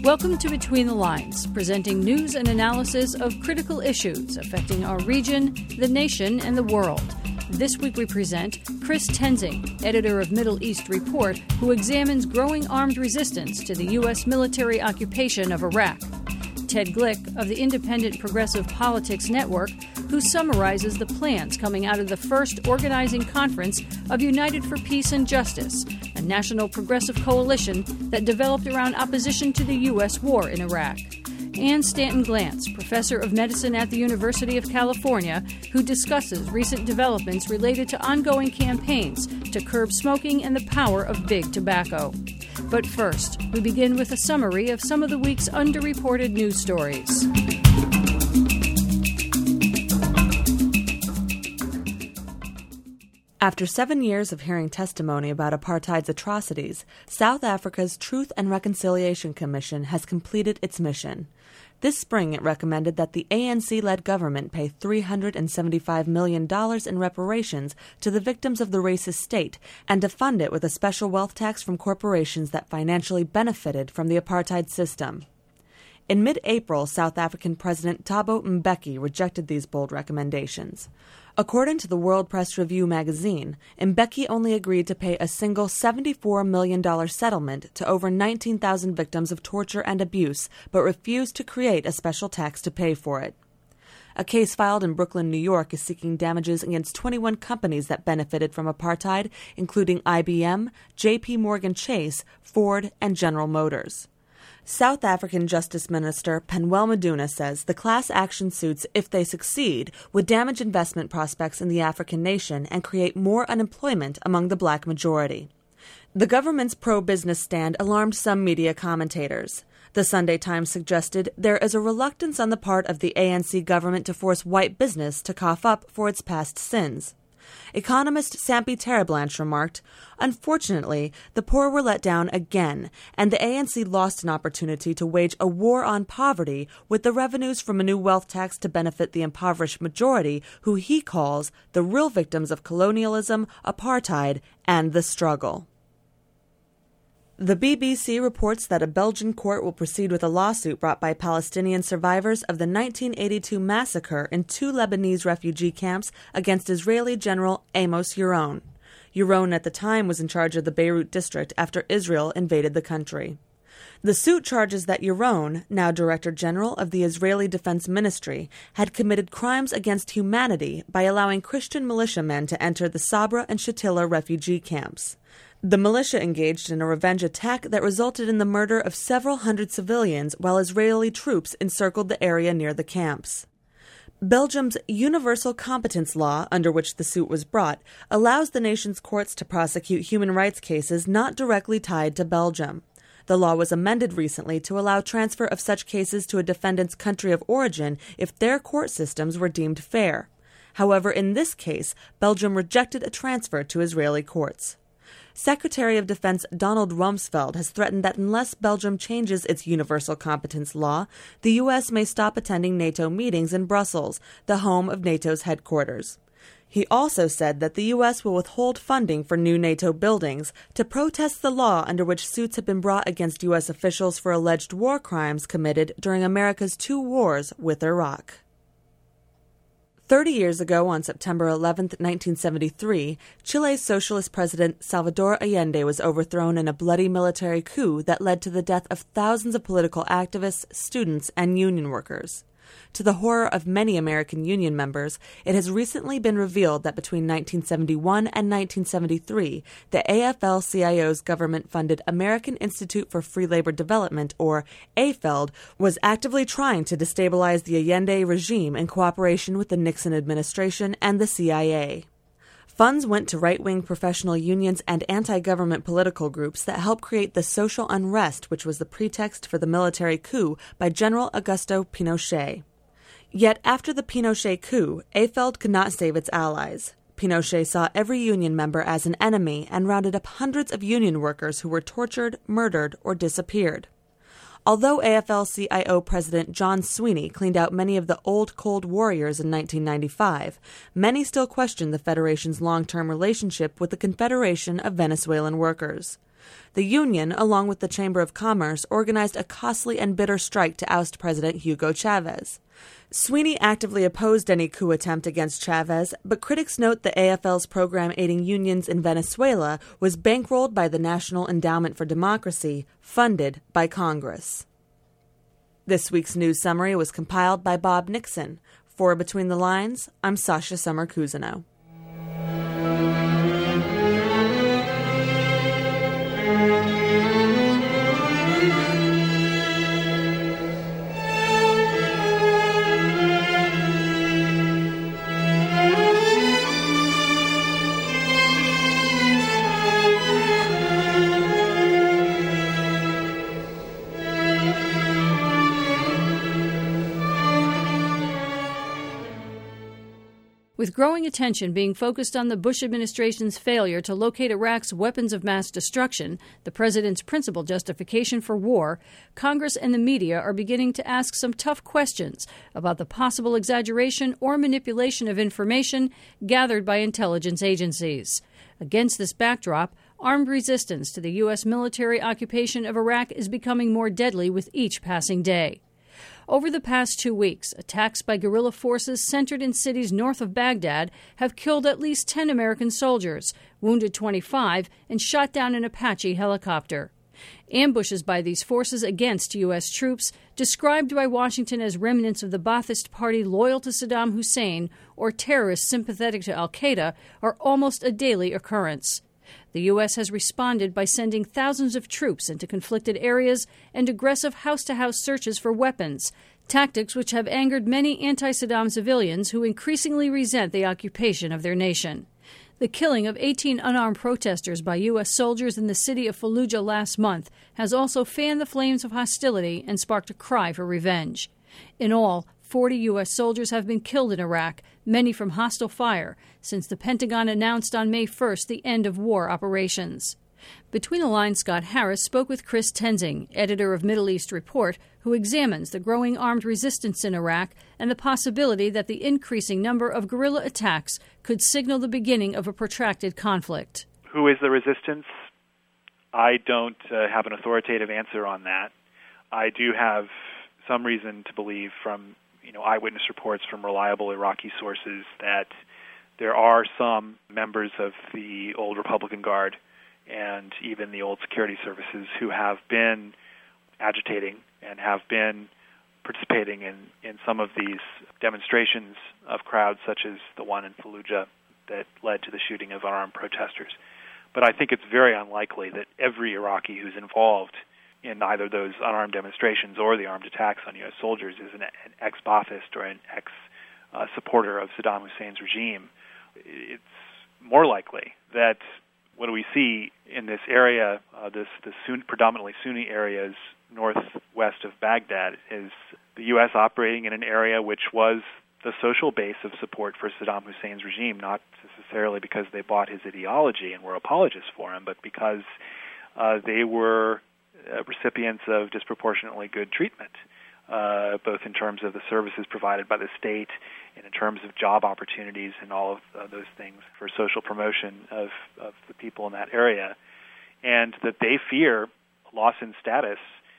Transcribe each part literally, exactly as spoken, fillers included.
Welcome to Between the Lines, presenting news and analysis of critical issues affecting our region, the nation, and the world. This week we present Chris Tenzing, editor of Middle East Report, who examines growing armed resistance to the U S military occupation of Iraq. Ted Glick of the Independent Progressive Politics Network, who summarizes the plans coming out of the first organizing conference of United for Peace and Justice, a national progressive coalition that developed around opposition to the U S war in Iraq. And Stanton Glantz, professor of medicine at the University of California, who discusses recent developments related to ongoing campaigns to curb smoking and the power of big tobacco. But first, we begin with a summary of some of the week's underreported news stories. After seven years of hearing testimony about apartheid's atrocities, South Africa's Truth and Reconciliation Commission has completed its mission. This spring, it recommended that the A N C-led government pay three hundred seventy-five million dollars in reparations to the victims of the racist state and to fund it with a special wealth tax from corporations that financially benefited from the apartheid system. In mid-April, South African President Thabo Mbeki rejected these bold recommendations. According to the World Press Review magazine, Mbeki only agreed to pay a single seventy-four million dollars settlement to over nineteen thousand victims of torture and abuse, but refused to create a special tax to pay for it. A case filed in Brooklyn, New York, is seeking damages against twenty-one companies that benefited from apartheid, including I B M, J P Morgan Chase, Ford, and General Motors. South African Justice Minister Penuel Maduna says the class action suits, if they succeed, would damage investment prospects in the African nation and create more unemployment among the black majority. The government's pro-business stand alarmed some media commentators. The Sunday Times suggested there is a reluctance on the part of the A N C government to force white business to cough up for its past sins. Economist Sampi Terreblanche remarked, "Unfortunately, the poor were let down again, and the A N C lost an opportunity to wage a war on poverty with the revenues from a new wealth tax to benefit the impoverished majority, who he calls the real victims of colonialism, apartheid, and the struggle." The B B C reports that a Belgian court will proceed with a lawsuit brought by Palestinian survivors of the nineteen eighty-two massacre in two Lebanese refugee camps against Israeli General Amos Yaron. Yaron at the time was in charge of the Beirut district after Israel invaded the country. The suit charges that Yaron, now Director General of the Israeli Defense Ministry, had committed crimes against humanity by allowing Christian militiamen to enter the Sabra and Shatila refugee camps. The militia engaged in a revenge attack that resulted in the murder of several hundred civilians while Israeli troops encircled the area near the camps. Belgium's Universal Competence Law, under which the suit was brought, allows the nation's courts to prosecute human rights cases not directly tied to Belgium. The law was amended recently to allow transfer of such cases to a defendant's country of origin if their court systems were deemed fair. However, in this case, Belgium rejected a transfer to Israeli courts. Secretary of Defense Donald Rumsfeld has threatened that unless Belgium changes its universal competence law, the U S may stop attending NATO meetings in Brussels, the home of NATO's headquarters. He also said that the U S will withhold funding for new NATO buildings to protest the law under which suits have been brought against U S officials for alleged war crimes committed during America's two wars with Iraq. Thirty years ago, on September eleventh, nineteen seventy-three, Chile's socialist president Salvador Allende was overthrown in a bloody military coup that led to the death of thousands of political activists, students, and union workers. To the horror of many American union members, it has recently been revealed that between nineteen seventy-one and nineteen seventy-three, the A F L C I O's government-funded American Institute for Free Labor Development, or A F E L D, was actively trying to destabilize the Allende regime in cooperation with the Nixon administration and the C I A. Funds went to right-wing professional unions and anti-government political groups that helped create the social unrest which was the pretext for the military coup by General Augusto Pinochet. Yet after the Pinochet coup, A F E L D could not save its allies. Pinochet saw every union member as an enemy and rounded up hundreds of union workers who were tortured, murdered, or disappeared. Although A F L C I O President John Sweeney cleaned out many of the old Cold Warriors in nineteen ninety-five, many still question the Federation's long-term relationship with the Confederation of Venezuelan Workers. The union, along with the Chamber of Commerce, organized a costly and bitter strike to oust President Hugo Chavez. Sweeney actively opposed any coup attempt against Chavez, but critics note the A F L's program aiding unions in Venezuela was bankrolled by the National Endowment for Democracy, funded by Congress. This week's news summary was compiled by Bob Nixon. For Between the Lines, I'm Sasha Summer-Cousineau. With growing attention being focused on the Bush administration's failure to locate Iraq's weapons of mass destruction, the president's principal justification for war, Congress and the media are beginning to ask some tough questions about the possible exaggeration or manipulation of information gathered by intelligence agencies. Against this backdrop, armed resistance to the U S military occupation of Iraq is becoming more deadly with each passing day. Over the past two weeks, attacks by guerrilla forces centered in cities north of Baghdad have killed at least ten American soldiers, wounded twenty-five, and shot down an Apache helicopter. Ambushes by these forces against U S troops, described by Washington as remnants of the Ba'athist Party loyal to Saddam Hussein or terrorists sympathetic to al-Qaeda, are almost a daily occurrence. The U S has responded by sending thousands of troops into conflicted areas and aggressive house-to-house searches for weapons, tactics which have angered many anti-Saddam civilians who increasingly resent the occupation of their nation. The killing of eighteen unarmed protesters by U S soldiers in the city of Fallujah last month has also fanned the flames of hostility and sparked a cry for revenge. In all, forty U S soldiers have been killed in Iraq, many from hostile fire, since the Pentagon announced on May first the end of war operations. Between the Lines, Scott Harris spoke with Chris Tenzing, editor of Middle East Report, who examines the growing armed resistance in Iraq and the possibility that the increasing number of guerrilla attacks could signal the beginning of a protracted conflict. Who is the resistance? I don't uh, have an authoritative answer on that. I do have some reason to believe from you know, eyewitness reports from reliable Iraqi sources that there are some members of the old Republican Guard and even the old security services who have been agitating and have been participating in, in some of these demonstrations of crowds such as the one in Fallujah that led to the shooting of unarmed protesters. But I think it's very unlikely that every Iraqi who's involved in either those unarmed demonstrations or the armed attacks on U S soldiers is an, an ex-Ba'athist or an ex-supporter uh, of Saddam Hussein's regime. It's more likely that what we see in this area, uh, this, this Sunni, predominantly Sunni areas northwest of Baghdad, is the U S operating in an area which was the social base of support for Saddam Hussein's regime, not necessarily because they bought his ideology and were apologists for him, but because uh, they were Uh, recipients of disproportionately good treatment, uh, both in terms of the services provided by the state and in terms of job opportunities and all of uh, those things for social promotion of, of the people in that area, and that they fear loss in status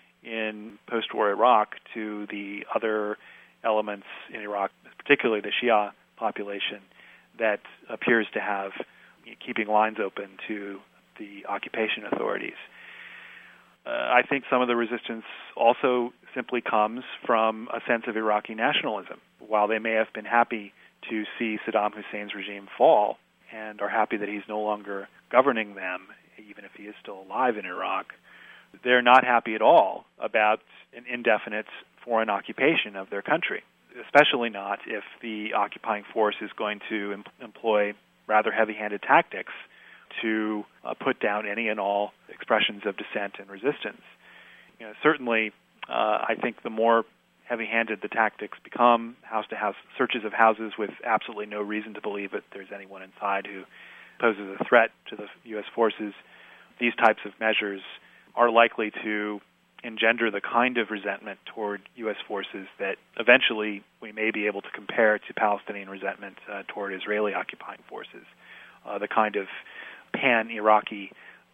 in post-war Iraq to the other elements in Iraq, particularly the Shia population, that appears to have keeping lines open to the occupation authorities. Uh, I think some of the resistance also simply comes from a sense of Iraqi nationalism. While they may have been happy to see Saddam Hussein's regime fall and are happy that he's no longer governing them, even if he is still alive in Iraq, they're not happy at all about an indefinite foreign occupation of their country, especially not if the occupying force is going to em- employ rather heavy-handed tactics to uh, put down any and all expressions of dissent and resistance. You know, certainly, uh, I think the more heavy-handed the tactics become, house-to-house searches of houses with absolutely no reason to believe that there's anyone inside who poses a threat to the U S forces, these types of measures are likely to engender the kind of resentment toward U S forces that eventually we may be able to compare to Palestinian resentment uh, toward Israeli occupying forces, uh, the kind of pan-Iraqi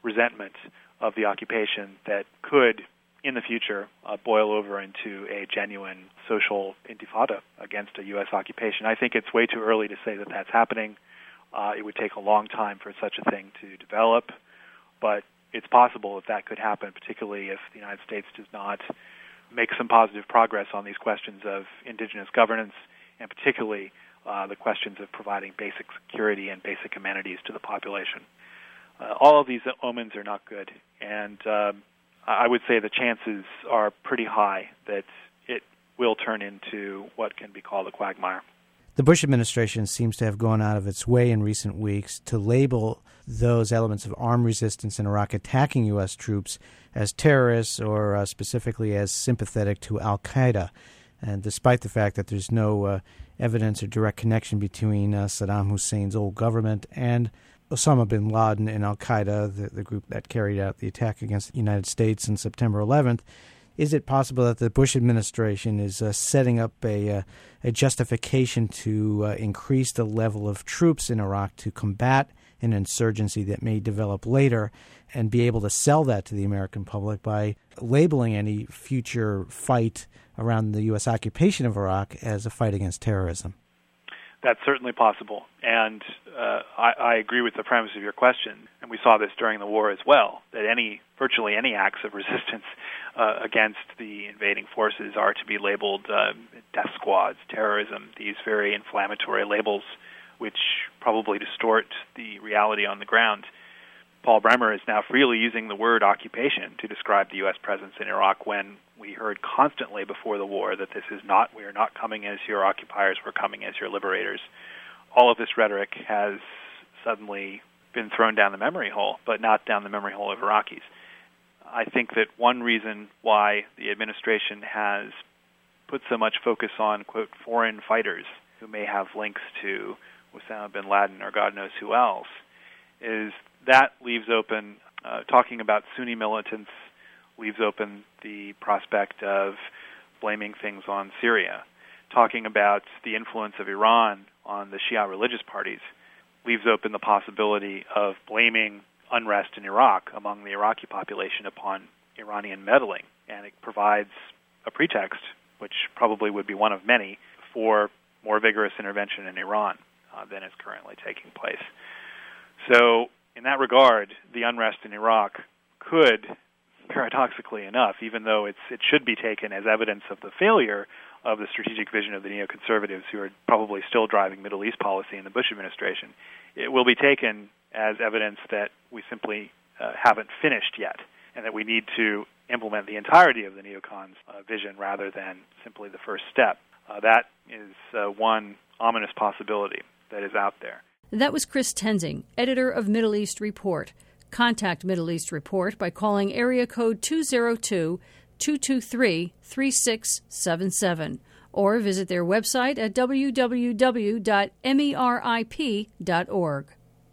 resentment of the occupation that could, in the future, uh, boil over into a genuine social intifada against a U S occupation. I think it's way too early to say that that's happening. Uh, it would take a long time for such a thing to develop, but it's possible that that could happen, particularly if the United States does not make some positive progress on these questions of indigenous governance, and particularly uh, the questions of providing basic security and basic amenities to the population. Uh, all of these omens are not good, and um, I would say the chances are pretty high that it will turn into what can be called a quagmire. The Bush administration seems to have gone out of its way in recent weeks to label those elements of armed resistance in Iraq attacking U S troops as terrorists or uh, specifically as sympathetic to al-Qaeda. And despite the fact that there's no uh, evidence or direct connection between uh, Saddam Hussein's old government and Osama bin Laden and al-Qaeda, the, the group that carried out the attack against the United States on September eleventh, is it possible that the Bush administration is uh, setting up a, uh, a justification to uh, increase the level of troops in Iraq to combat an insurgency that may develop later and be able to sell that to the American public by labeling any future fight around the U S occupation of Iraq as a fight against terrorism? That's certainly possible, and uh, I, I agree with the premise of your question, and we saw this during the war as well, that any virtually any acts of resistance uh, against the invading forces are to be labeled uh, death squads, terrorism, these very inflammatory labels which probably distort the reality on the ground. Paul Bremer is now freely using the word occupation to describe the U S presence in Iraq when we heard constantly before the war that this is not, we are not coming as your occupiers, we're coming as your liberators. All of this rhetoric has suddenly been thrown down the memory hole, but not down the memory hole of Iraqis. I think that one reason why the administration has put so much focus on, quote, foreign fighters who may have links to Osama bin Laden or God knows who else, is that leaves open, uh, talking about Sunni militants, leaves open the prospect of blaming things on Syria. Talking about the influence of Iran on the Shia religious parties leaves open the possibility of blaming unrest in Iraq among the Iraqi population upon Iranian meddling, and it provides a pretext, which probably would be one of many, for more vigorous intervention in Iran uh, than is currently taking place. So, in that regard, the unrest in Iraq could, paradoxically enough, even though it's, it should be taken as evidence of the failure of the strategic vision of the neoconservatives who are probably still driving Middle East policy in the Bush administration, it will be taken as evidence that we simply uh, haven't finished yet, and that we need to implement the entirety of the neocons' uh, vision rather than simply the first step. Uh, that is uh, one ominous possibility that is out there. That was Chris Tenzing, editor of Middle East Report. Contact Middle East Report by calling area code two oh two, two two three, three six seven seven or visit their website at w w w dot merip dot org.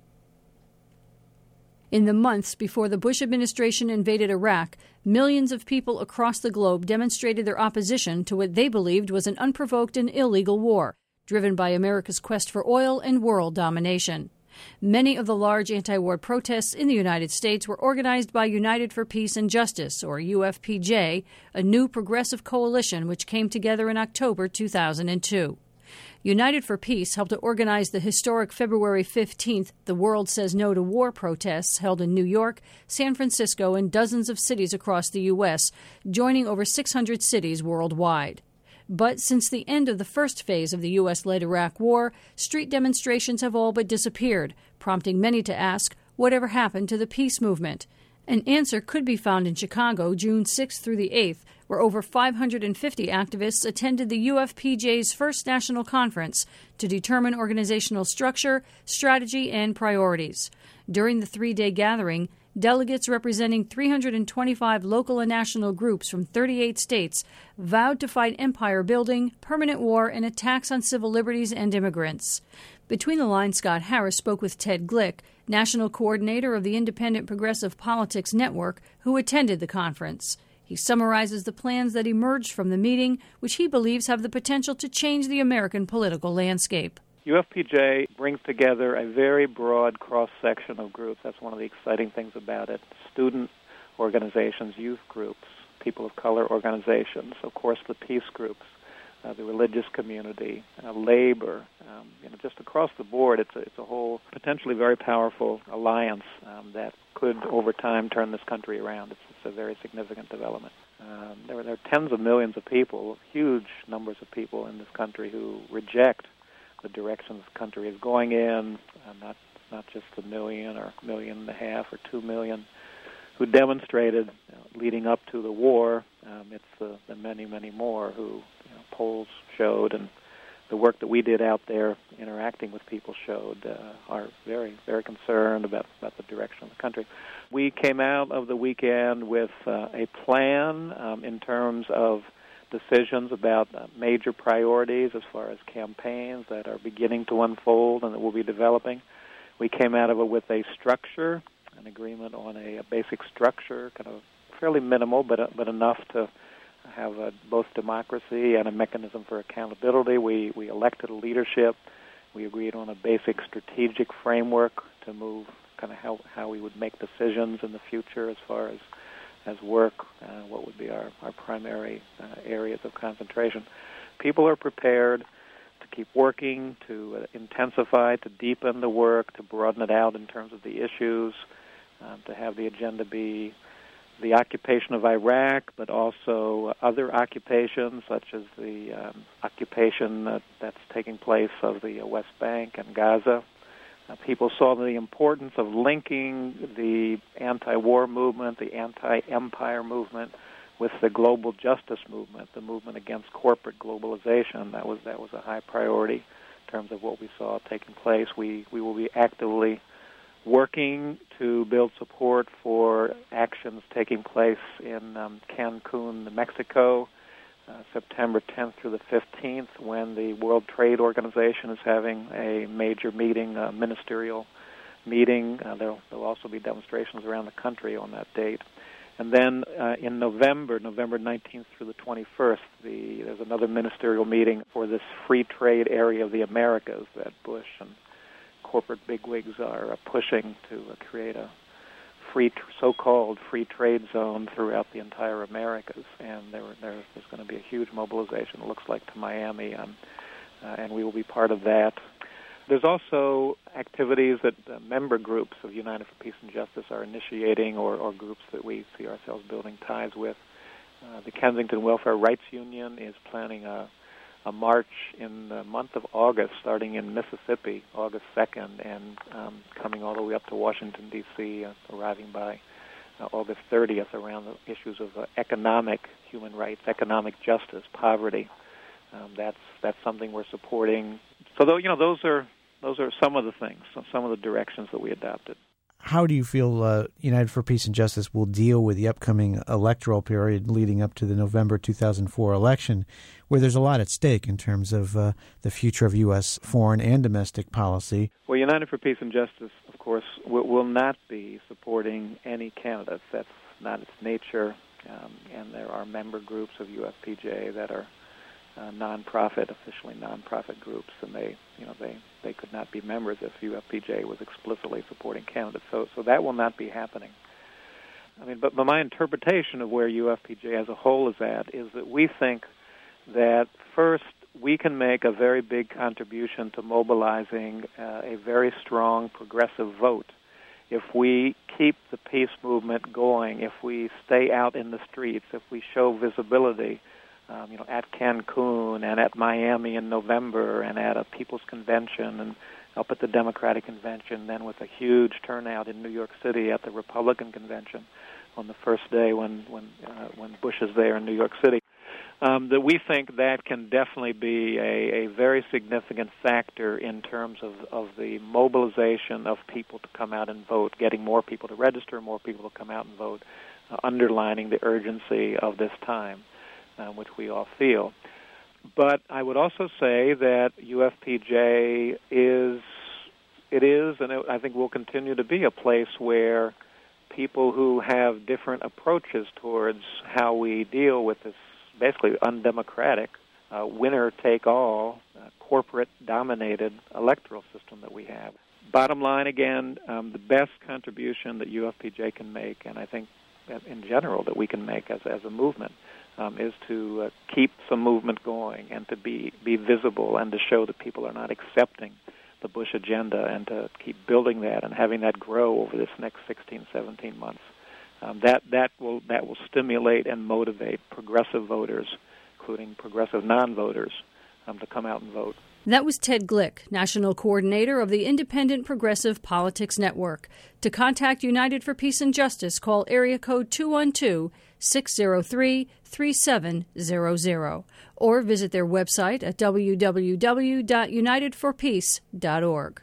In the months before the Bush administration invaded Iraq, millions of people across the globe demonstrated their opposition to what they believed was an unprovoked and illegal war, driven by America's quest for oil and world domination. Many of the large anti-war protests in the United States were organized by United for Peace and Justice, or U F P J, a new progressive coalition which came together in October two thousand two. United for Peace helped to organize the historic February fifteenth The World Says No to War protests held in New York, San Francisco, and dozens of cities across the U S, joining over six hundred cities worldwide. But since the end of the first phase of the U S-led Iraq War, street demonstrations have all but disappeared, prompting many to ask, whatever happened to the peace movement? An answer could be found in Chicago, June sixth through the eighth, where over five hundred fifty activists attended the U F P J's first national conference to determine organizational structure, strategy, and priorities. During the three-day gathering, delegates representing three hundred twenty-five local and national groups from thirty-eight states vowed to fight empire building, permanent war, and attacks on civil liberties and immigrants. Between the lines, Scott Harris spoke with Ted Glick, national coordinator of the Independent Progressive Politics Network, who attended the conference. He summarizes the plans that emerged from the meeting, which he believes have the potential to change the American political landscape. U F P J brings together a very broad cross-section of groups. That's one of the exciting things about it. Student organizations, youth groups, people of color organizations, of course the peace groups, uh, the religious community, uh, labor, um, you know, just across the board. It's a, it's a whole potentially very powerful alliance um, that could, over time, turn this country around. It's, it's a very significant development. Um, there, there are tens of millions of people, huge numbers of people in this country who reject the direction this country is going in, uh, not not just a million or a million and a half or two million who demonstrated you know, leading up to the war. Um, it's the, the many, many more who you know, polls showed, and the work that we did out there interacting with people showed uh, are very, very concerned about, about the direction of the country. We came out of the weekend with uh, a plan um, in terms of decisions about uh, major priorities as far as campaigns that are beginning to unfold and that we'll be developing. We came out of it with a structure, an agreement on a, a basic structure, kind of fairly minimal, but uh, but enough to have a, both democracy and a mechanism for accountability. We we elected a leadership. We agreed on a basic strategic framework to move kind of how how we would make decisions in the future as far as as work, uh, what would be our, our primary uh, areas of concentration. People are prepared to keep working, to uh, intensify, to deepen the work, to broaden it out in terms of the issues, um, to have the agenda be the occupation of Iraq, but also other occupations, such as the um, occupation that, that's taking place of the uh, West Bank and Gaza. Uh, people saw the importance of linking the anti-war movement, the anti-empire movement, with the global justice movement, the movement against corporate globalization. That was that was a high priority in terms of what we saw taking place. We we will be actively working to build support for actions taking place in um, Cancun, Mexico, Uh, September tenth through the fifteenth, when the World Trade Organization is having a major meeting, a ministerial meeting. Uh, there'll, there'll also be demonstrations around the country on that date. And then uh, in November, November nineteenth through the twenty-first, the, there's another ministerial meeting for this free trade area of the Americas that Bush and corporate bigwigs are uh, pushing to uh, create a free, so-called free trade zone throughout the entire Americas, and there, there, there's going to be a huge mobilization, it looks like, to Miami, um, uh, and we will be part of that. There's also activities that uh, member groups of United for Peace and Justice are initiating, or, or groups that we see ourselves building ties with. Uh, the Kensington Welfare Rights Union is planning a a march in the month of August, starting in Mississippi, August second, and um, coming all the way up to Washington, D C, uh, arriving by uh, August thirtieth around the issues of uh, economic human rights, economic justice, poverty. Um, that's that's something we're supporting. So, though, you know, those are those are some of the things, some of the directions that we adopted. How do you feel uh, United for Peace and Justice will deal with the upcoming electoral period leading up to the November two thousand four election, where there's a lot at stake in terms of uh, the future of U S foreign and domestic policy? Well, United for Peace and Justice, of course, will, will not be supporting any candidates. That's not its nature, um, and there are member groups of U F P J that are uh, nonprofit, officially nonprofit groups, and they, you know, they, they could not be members if U F P J was explicitly supporting candidates. So, so that will not be happening. I mean, but, but my interpretation of where U F P J as a whole is at is that we think that first we can make a very big contribution to mobilizing uh, a very strong progressive vote if we keep the peace movement going, if we stay out in the streets, if we show visibility. Um, you know, at Cancun and at Miami in November and at a People's Convention and up at the Democratic Convention, then with a huge turnout in New York City at the Republican Convention on the first day when when uh, when Bush is there in New York City. Um, that we think that can definitely be a, a very significant factor in terms of, of the mobilization of people to come out and vote, getting more people to register, more people to come out and vote, uh, underlining the urgency of this time. Uh, which we all feel. But I would also say that U F P J is, it is, and it, I think will continue to be a place where people who have different approaches towards how we deal with this basically undemocratic, uh, winner-take-all, uh, corporate-dominated electoral system that we have. Bottom line, again, um, the best contribution that U F P J can make, and I think that in general that we can make as, as a movement, um, is to uh, keep some movement going and to be, be visible and to show that people are not accepting the Bush agenda, and to keep building that and having that grow over this next sixteen, seventeen months. Um, that, that, will, that will stimulate and motivate progressive voters, including progressive non-voters, um, to come out and vote. That was Ted Glick, National Coordinator of the Independent Progressive Politics Network. To contact United for Peace and Justice, call area code two one two, six zero three, three seven zero zero or visit their website at w w w dot united for peace dot org.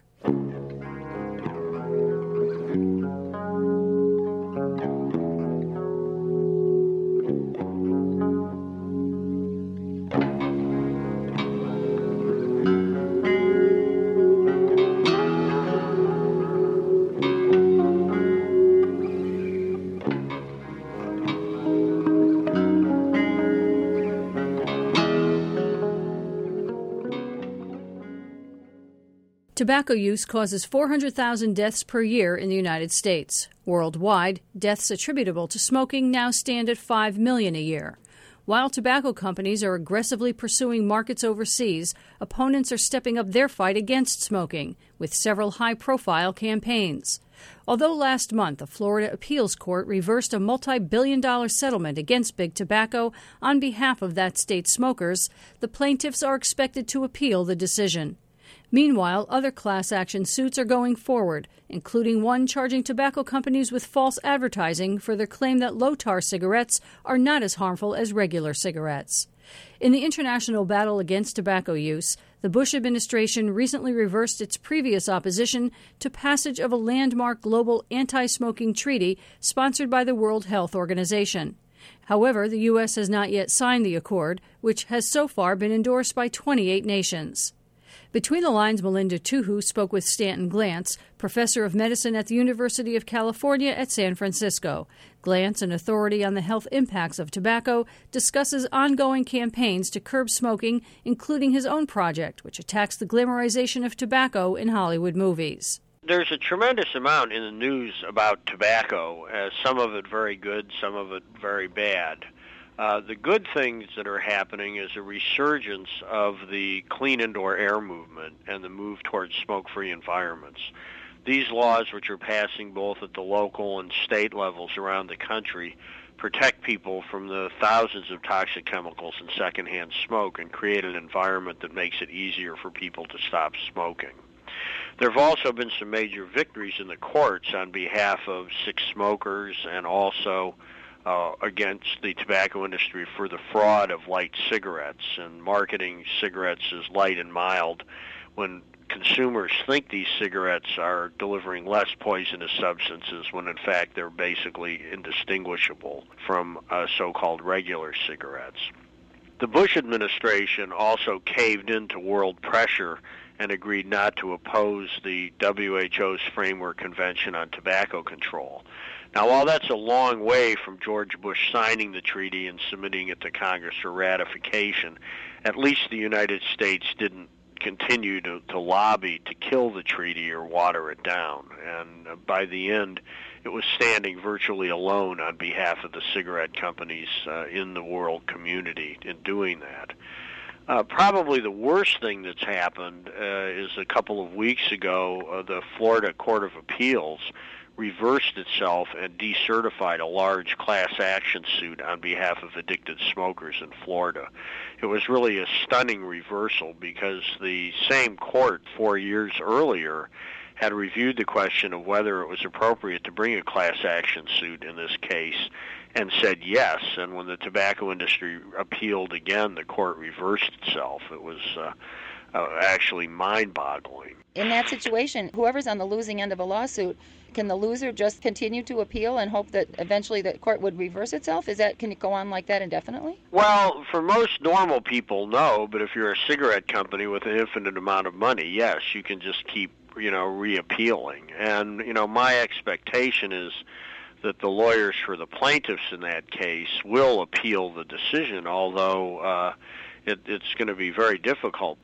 Tobacco use causes four hundred thousand deaths per year in the United States. Worldwide, deaths attributable to smoking now stand at five million a year. While tobacco companies are aggressively pursuing markets overseas, opponents are stepping up their fight against smoking, with several high-profile campaigns. Although last month a Florida appeals court reversed a multi-billion dollar settlement against Big Tobacco on behalf of that state's smokers, the plaintiffs are expected to appeal the decision. Meanwhile, other class action suits are going forward, including one charging tobacco companies with false advertising for their claim that low-tar cigarettes are not as harmful as regular cigarettes. In the international battle against tobacco use, the Bush administration recently reversed its previous opposition to passage of a landmark global anti-smoking treaty sponsored by the World Health Organization. However, the U S has not yet signed the accord, which has so far been endorsed by twenty-eight nations. Between the Lines, Melinda Tuhu spoke with Stanton Glantz, professor of medicine at the University of California at San Francisco. Glantz, an authority on the health impacts of tobacco, discusses ongoing campaigns to curb smoking, including his own project, which attacks the glamorization of tobacco in Hollywood movies. There's a tremendous amount in the news about tobacco, uh, some of it very good, some of it very bad. Uh, the good things that are happening is a resurgence of the clean indoor air movement and the move towards smoke-free environments. These laws, which are passing both at the local and state levels around the country, protect people from the thousands of toxic chemicals in secondhand smoke and create an environment that makes it easier for people to stop smoking. There have also been some major victories in the courts on behalf of sick smokers and also Uh, against the tobacco industry for the fraud of light cigarettes and marketing cigarettes as light and mild when consumers think these cigarettes are delivering less poisonous substances when in fact they're basically indistinguishable from uh, so-called regular cigarettes. The Bush administration also caved into world pressure and agreed not to oppose the W H O's Framework Convention on Tobacco Control. Now, while that's a long way from George Bush signing the treaty and submitting it to Congress for ratification, at least the United States didn't continue to, to lobby to kill the treaty or water it down. And uh, by the end, it was standing virtually alone on behalf of the cigarette companies uh, in the world community in doing that. Uh, probably the worst thing that's happened uh, is a couple of weeks ago, uh, the Florida Court of Appeals reversed itself and decertified a large class action suit on behalf of addicted smokers in Florida. It was really a stunning reversal because the same court four years earlier had reviewed the question of whether it was appropriate to bring a class action suit in this case and said yes. And when the tobacco industry appealed again, the court reversed itself. It was uh, uh, actually mind-boggling. In that situation, whoever's on the losing end of a lawsuit, can the loser just continue to appeal and hope that eventually the court would reverse itself? Is that, can it go on like that indefinitely? Well, for most normal people, no. But if you're a cigarette company with an infinite amount of money, yes, you can just keep, you know, reappealing. And, you know, my expectation is that the lawyers for the plaintiffs in that case will appeal the decision, although uh, it, it's going to be very difficult.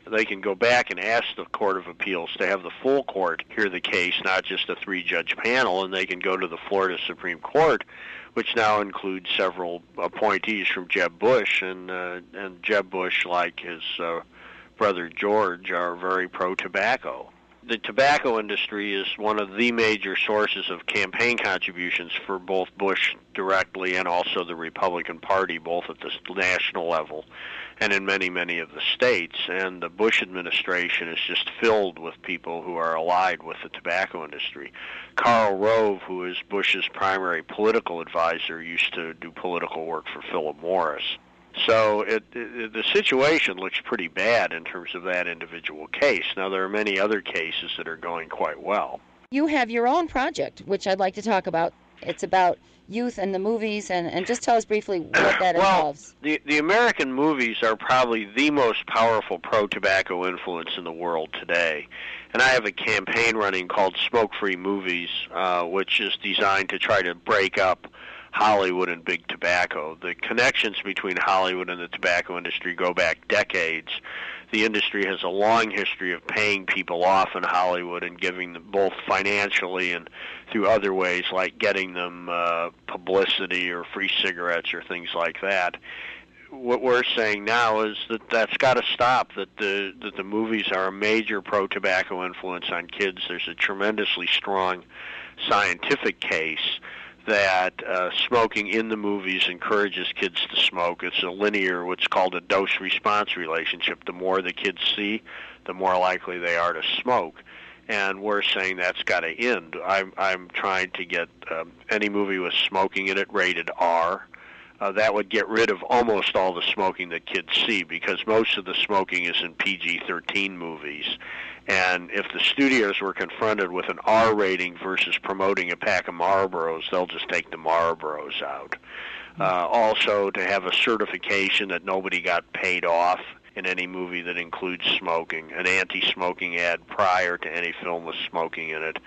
they can go back and ask the Court of Appeals to have the full court hear the case, not just a three-judge panel, and they can go to the Florida Supreme Court, which now includes several appointees from Jeb Bush, and uh, and Jeb Bush, like his uh, brother George, are very pro-tobacco. The tobacco industry is one of the major sources of campaign contributions for both Bush directly and also the Republican Party, both at the national level and in many, many of the states. And the Bush administration is just filled with people who are allied with the tobacco industry. Karl Rove, who is Bush's primary political advisor, used to do political work for Philip Morris. So it, it, the situation looks pretty bad in terms of that individual case. Now, there are many other cases that are going quite well. You have your own project, which I'd like to talk about. It's about youth and the movies, and, and just tell us briefly what that well, involves. The, the American movies are probably the most powerful pro-tobacco influence in the world today. And I have a campaign running called Smoke-Free Movies, uh, which is designed to try to break up Hollywood and big tobacco. The connections between Hollywood and the tobacco industry go back decades. The industry has a long history of paying people off in Hollywood and giving them both financially and through other ways, like getting them uh, publicity or free cigarettes or things like that. What we're saying now is that that's got to stop, that the that the movies are a major pro-tobacco influence on kids. There's a tremendously strong scientific case that uh, smoking in the movies encourages kids to smoke. It's a linear, what's called a dose-response relationship. The more the kids see, the more likely they are to smoke. And we're saying that's got to end. I'm, I'm trying to get um, any movie with smoking in it rated R. Uh, that would get rid of almost all the smoking that kids see, because most of the smoking is in P G thirteen movies. And if the studios were confronted with an R rating versus promoting a pack of Marlboros, they'll just take the Marlboros out. Uh, also, to have a certification that nobody got paid off in any movie that includes smoking, an anti-smoking ad prior to any film with smoking in it,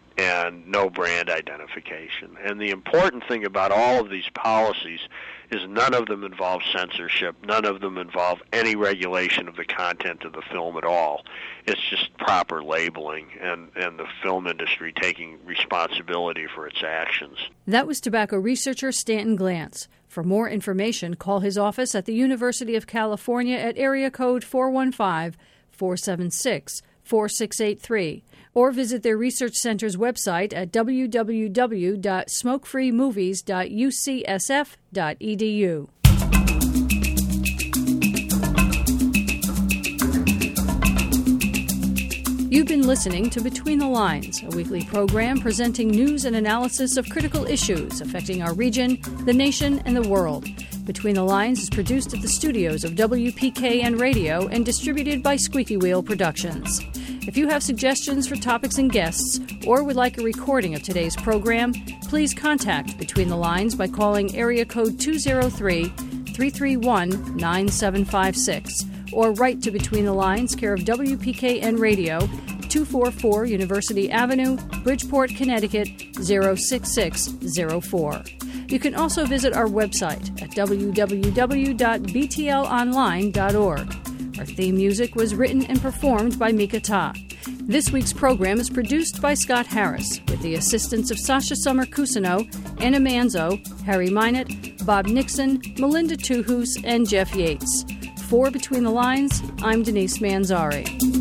and no brand identification. And the important thing about all of these policies is none of them involve censorship. None of them involve any regulation of the content of the film at all. It's just proper labeling and, and the film industry taking responsibility for its actions. That was tobacco researcher Stanton Glantz. For more information, call his office at the University of California at area code four one five, four seven six, four six eight three. Or visit their research center's website at w w w dot smoke free movies dot u c s f dot e d u. You've been listening to Between the Lines, a weekly program presenting news and analysis of critical issues affecting our region, the nation, and the world. Between the Lines is produced at the studios of W P K N Radio and distributed by Squeaky Wheel Productions. If you have suggestions for topics and guests, or would like a recording of today's program, please contact Between the Lines by calling area code two oh three, three three one, nine seven five six, or write to Between the Lines, care of W P K N Radio, two forty-four University Avenue, Bridgeport, Connecticut, zero six six zero four. You can also visit our website at w w w dot b t l online dot org. Our theme music was written and performed by Mika Ta. This week's program is produced by Scott Harris, with the assistance of Sasha Summer Cusino, Anna Manzo, Harry Minot, Bob Nixon, Melinda Tuhus, and Jeff Yates. For Between the Lines, I'm Denise Manzari.